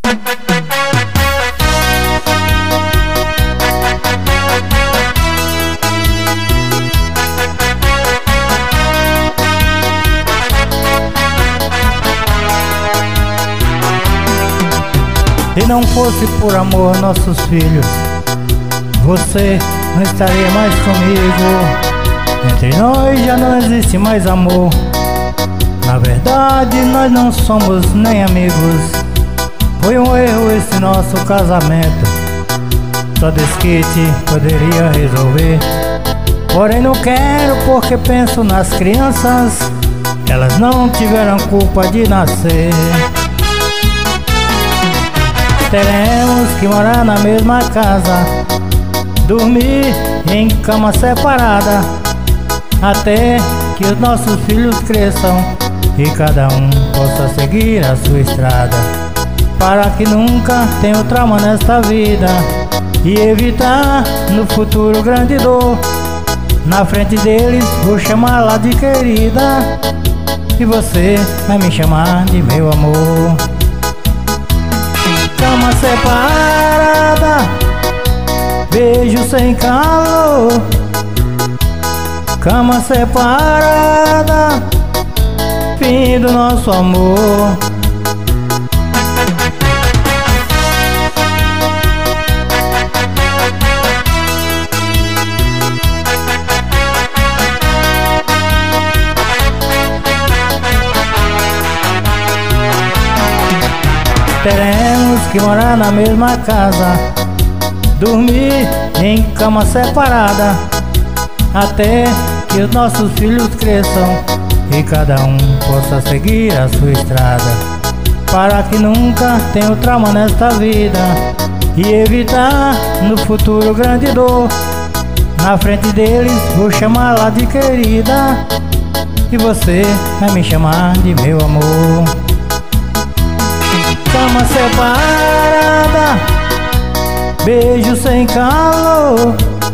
Se não fosse por amor nossos filhos, você não estaria mais comigo. Entre nós já não existe mais amor. Na verdade nós não somos nem amigos. Foi um erro esse nosso casamento. Só desquite poderia resolver. Porém não quero porque penso nas crianças. Elas não tiveram culpa de nascer. Teremos que morar na mesma casa, dormir em cama separada, até que os nossos filhos cresçam e cada um possa seguir a sua estrada, para que nunca tenha trauma nesta vida e evitar no futuro grande dor. Na frente deles vou chamá-la de querida e você vai me chamar de meu amor. Cama separada, beijo sem calor. Cama separada, fim do nosso amor. Teremos que morar na mesma casa, dormir em cama separada, até que os nossos filhos cresçam e cada um possa seguir a sua estrada, para que nunca tenha trauma nesta vida e evitar no futuro grande dor. Na frente deles vou chamá-la de querida e você vai me chamar de meu amor. Cama separada, beijo sem calor.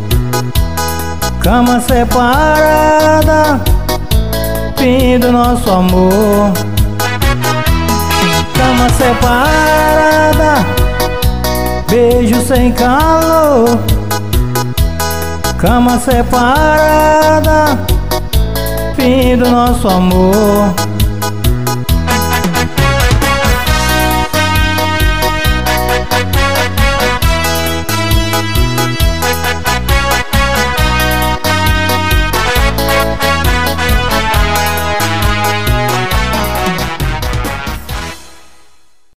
Cama separada, fim do nosso amor. Cama separada, beijo sem calor. Cama separada, fim do nosso amor.